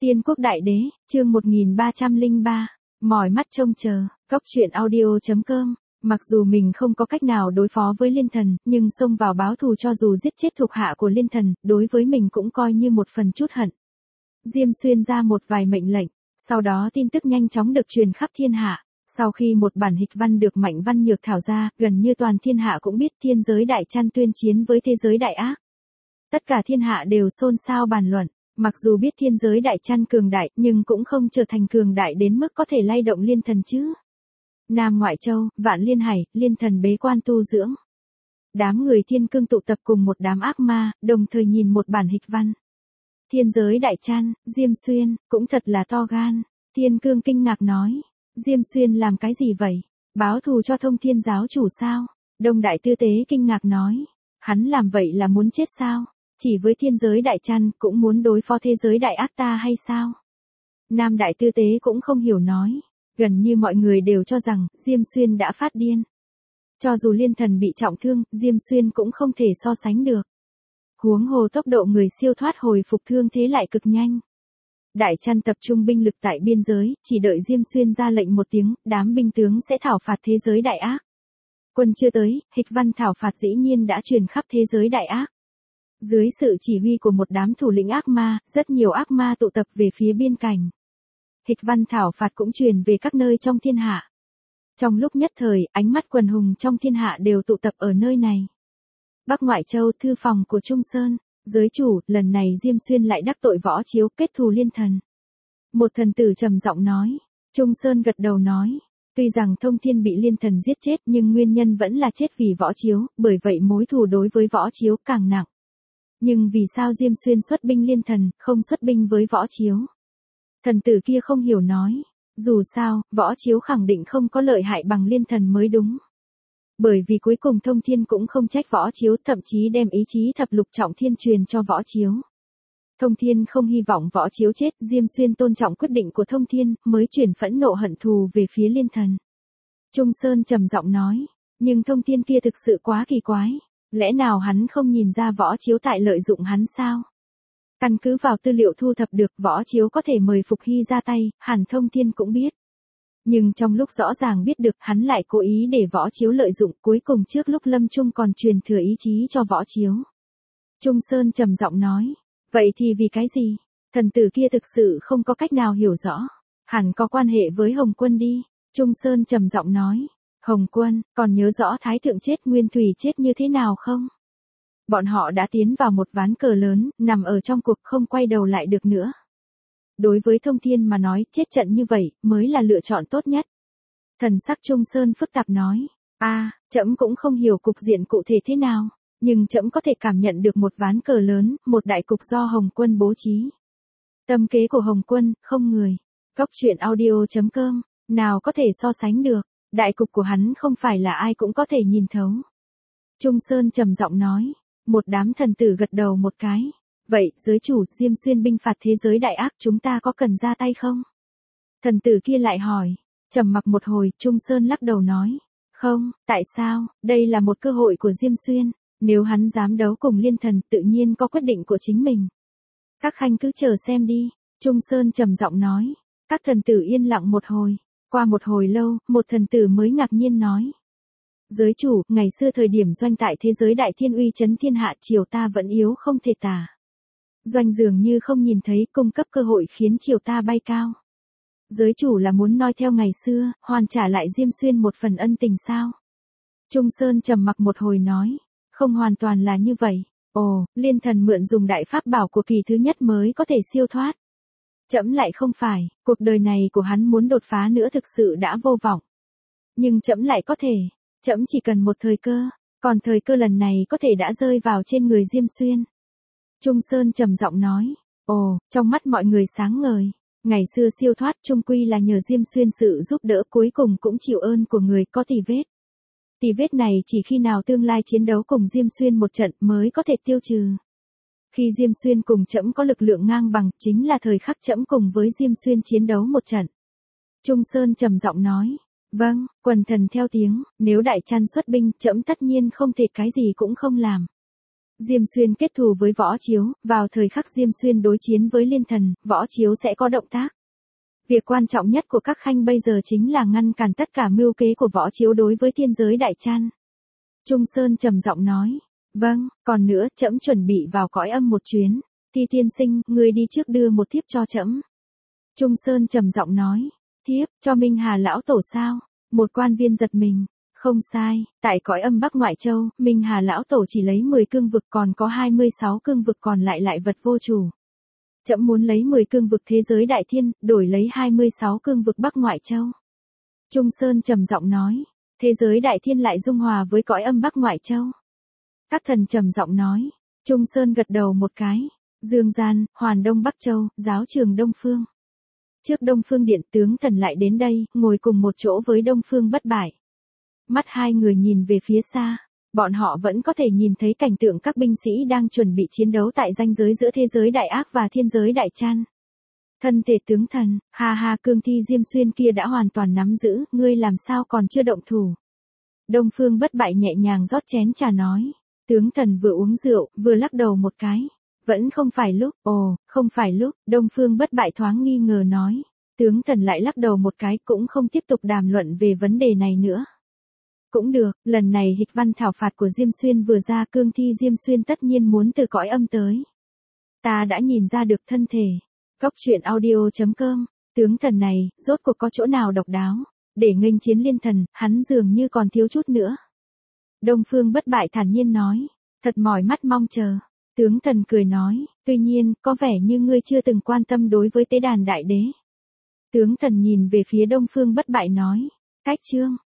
Tiên quốc đại đế, chương 1303, mỏi mắt trông chờ, góc truyện audio.com. Mặc dù mình không có cách nào đối phó với liên thần, nhưng xông vào báo thù cho dù giết chết thuộc hạ của liên thần, đối với mình cũng coi như một phần chút hận. Diêm Xuyên ra một vài mệnh lệnh, sau đó tin tức nhanh chóng được truyền khắp thiên hạ. Sau khi một bản hịch văn được Mạnh Văn Nhược thảo ra, gần như toàn thiên hạ cũng biết thiên giới đại chăn tuyên chiến với thế giới đại ác. Tất cả thiên hạ đều xôn xao bàn luận. Mặc dù biết thiên giới đại chăn cường đại, nhưng cũng không trở thành cường đại đến mức có thể lay động liên thần chứ. Nam Ngoại Châu, Vạn Liên Hải, liên thần bế quan tu dưỡng. Đám người thiên cương tụ tập cùng một đám ác ma, đồng thời nhìn một bản hịch văn. Thiên giới đại chăn, Diêm Xuyên, cũng thật là to gan. Thiên cương kinh ngạc nói, Diêm Xuyên làm cái gì vậy? Báo thù cho Thông Thiên giáo chủ sao? Đông Đại Tư Tế kinh ngạc nói, hắn làm vậy là muốn chết sao? Chỉ với thiên giới đại chăn cũng muốn đối phó thế giới đại ác ta hay sao? Nam Đại Tư Tế cũng không hiểu nói. Gần như mọi người đều cho rằng Diêm Xuyên đã phát điên. Cho dù liên thần bị trọng thương, Diêm Xuyên cũng không thể so sánh được. Huống hồ tốc độ người siêu thoát hồi phục thương thế lại cực nhanh. Đại chăn tập trung binh lực tại biên giới, chỉ đợi Diêm Xuyên ra lệnh một tiếng, đám binh tướng sẽ thảo phạt thế giới đại ác. Quân chưa tới, hịch văn thảo phạt dĩ nhiên đã truyền khắp thế giới đại ác. Dưới sự chỉ huy của một đám thủ lĩnh ác ma, rất nhiều ác ma tụ tập về phía biên cảnh. Hịch văn thảo phạt cũng truyền về các nơi trong thiên hạ. Trong lúc nhất thời, ánh mắt quần hùng trong thiên hạ đều tụ tập ở nơi này. Bắc Ngoại Châu, thư phòng của Trung Sơn, giới chủ, lần này Diêm Xuyên lại đắc tội Võ Chiếu, kết thù liên thần. Một thần tử trầm giọng nói. Trung Sơn gật đầu nói, tuy rằng Thông Thiên bị liên thần giết chết nhưng nguyên nhân vẫn là chết vì Võ Chiếu, bởi vậy mối thù đối với Võ Chiếu càng nặng. Nhưng vì sao Diêm Xuyên xuất binh liên thần, không xuất binh với Võ Chiếu? Thần tử kia không hiểu nói, dù sao, Võ Chiếu khẳng định không có lợi hại bằng liên thần mới đúng. Bởi vì cuối cùng Thông Thiên cũng không trách Võ Chiếu, thậm chí đem ý chí thập lục trọng thiên truyền cho Võ Chiếu. Thông Thiên không hy vọng Võ Chiếu chết, Diêm Xuyên tôn trọng quyết định của Thông Thiên, mới chuyển phẫn nộ hận thù về phía liên thần. Trung Sơn trầm giọng nói, nhưng Thông Thiên kia thực sự quá kỳ quái, lẽ nào hắn không nhìn ra Võ Chiếu tại lợi dụng hắn sao? Căn cứ vào tư liệu thu thập được, Võ Chiếu có thể mời Phục Hy ra tay, hẳn Thông Thiên cũng biết. Nhưng trong lúc rõ ràng biết được, hắn lại cố ý để Võ Chiếu lợi dụng, cuối cùng trước lúc lâm chung còn truyền thừa ý chí cho Võ Chiếu. Trung Sơn trầm giọng nói, vậy thì vì cái gì? Thần tử kia thực sự không có cách nào hiểu rõ. Hẳn có quan hệ với Hồng Quân đi. Trung Sơn trầm giọng nói, Hồng Quân, còn nhớ rõ Thái Thượng chết, Nguyên Thủy chết như thế nào không? Bọn họ đã tiến vào một ván cờ lớn, nằm ở trong cuộc không quay đầu lại được nữa. Đối với Thông Thiên mà nói, chết trận như vậy, mới là lựa chọn tốt nhất. Thần sắc Trung Sơn phức tạp nói, trẫm cũng không hiểu cục diện cụ thể thế nào, nhưng trẫm có thể cảm nhận được một ván cờ lớn, một đại cục do Hồng Quân bố trí. Tâm kế của Hồng Quân, không người. Góc truyện audio.com, nào có thể so sánh được, đại cục của hắn không phải là ai cũng có thể nhìn thấu. Trung Sơn trầm giọng nói, một đám thần tử gật đầu một cái. Vậy, giới chủ, Diêm Xuyên binh phạt thế giới đại ác, chúng ta có cần ra tay không? Thần tử kia lại hỏi. Trầm mặc một hồi, Trung Sơn lắc đầu nói. Không, tại sao? Đây là một cơ hội của Diêm Xuyên. Nếu hắn dám đấu cùng liên thần, tự nhiên có quyết định của chính mình. Các khanh cứ chờ xem đi. Trung Sơn trầm giọng nói. Các thần tử yên lặng một hồi. Qua một hồi lâu, một thần tử mới ngạc nhiên nói. Giới chủ, ngày xưa thời điểm doanh tại thế giới đại thiên uy chấn thiên hạ, triều ta vẫn yếu không thể tả. Doanh dường như không nhìn thấy, cung cấp cơ hội khiến triều ta bay cao. Giới chủ là muốn noi theo ngày xưa, hoàn trả lại Diêm Xuyên một phần ân tình sao? Trung Sơn trầm mặc một hồi nói, không hoàn toàn là như vậy. Ồ, liên thần mượn dùng đại pháp bảo của kỳ thứ nhất mới có thể siêu thoát. Trẫm lại không phải, cuộc đời này của hắn muốn đột phá nữa thực sự đã vô vọng. Nhưng trẫm lại có thể, trẫm chỉ cần một thời cơ, còn thời cơ lần này có thể đã rơi vào trên người Diêm Xuyên. Trung Sơn trầm giọng nói, ồ, trong mắt mọi người sáng ngời, ngày xưa siêu thoát chung quy là nhờ Diêm Xuyên sự giúp đỡ, cuối cùng cũng chịu ơn của người có tì vết. Tì vết này chỉ khi nào tương lai chiến đấu cùng Diêm Xuyên một trận mới có thể tiêu trừ. Khi Diêm Xuyên cùng trẫm có lực lượng ngang bằng, chính là thời khắc trẫm cùng với Diêm Xuyên chiến đấu một trận. Trung Sơn trầm giọng nói, vâng, quần thần theo tiếng, nếu đại chăn xuất binh, trẫm tất nhiên không thể cái gì cũng không làm. Diêm Xuyên kết thù với Võ Chiếu, vào thời khắc Diêm Xuyên đối chiến với Liên Thần, Võ Chiếu sẽ có động tác. Việc quan trọng nhất của các khanh bây giờ chính là ngăn cản tất cả mưu kế của Võ Chiếu đối với thiên giới Đại Chan. Trung Sơn trầm giọng nói, vâng, còn nữa, trẫm chuẩn bị vào cõi âm một chuyến, Ti tiên sinh, ngươi đi trước đưa một thiếp cho trẫm. Trung Sơn trầm giọng nói, thiếp, cho Minh Hà lão tổ sao? Một quan viên giật mình. Không sai, tại cõi âm Bắc Ngoại Châu, Minh Hà lão tổ chỉ lấy 10 cương vực, còn có 26 cương vực còn lại lại vật vô chủ. Trẫm muốn lấy 10 cương vực thế giới đại thiên, đổi lấy 26 cương vực Bắc Ngoại Châu. Trung Sơn trầm giọng nói, thế giới đại thiên lại dung hòa với cõi âm Bắc Ngoại Châu. Các thần trầm giọng nói, Trung Sơn gật đầu một cái, Dương Gian, Hoàn Đông Bắc Châu, giáo trường Đông Phương. Trước Đông Phương Điện, tướng thần lại đến đây, ngồi cùng một chỗ với Đông Phương Bất Bại. Mắt hai người nhìn về phía xa, bọn họ vẫn có thể nhìn thấy cảnh tượng các binh sĩ đang chuẩn bị chiến đấu tại ranh giới giữa thế giới đại ác và thiên giới đại chan. Thân thể tướng thần, ha ha, cương thi Diêm Xuyên kia đã hoàn toàn nắm giữ, ngươi làm sao còn chưa động thủ. Đông Phương Bất Bại nhẹ nhàng rót chén trà nói, tướng thần vừa uống rượu, vừa lắc đầu một cái. Vẫn không phải lúc, không phải lúc, Đông Phương Bất Bại thoáng nghi ngờ nói. Tướng thần lại lắc đầu một cái, cũng không tiếp tục đàm luận về vấn đề này nữa. Cũng được, lần này hịch văn thảo phạt của Diêm Xuyên vừa ra, cương thi Diêm Xuyên tất nhiên muốn từ cõi âm tới. Ta đã nhìn ra được thân thể. Cốc truyện audio.com, tướng thần này, rốt cuộc có chỗ nào độc đáo, để nghênh chiến Liên Thần, hắn dường như còn thiếu chút nữa. Đông Phương Bất Bại thản nhiên nói, thật mỏi mắt mong chờ. Tướng thần cười nói, tuy nhiên, có vẻ như ngươi chưa từng quan tâm đối với tế đàn đại đế. Tướng thần nhìn về phía Đông Phương Bất Bại nói, cách chương.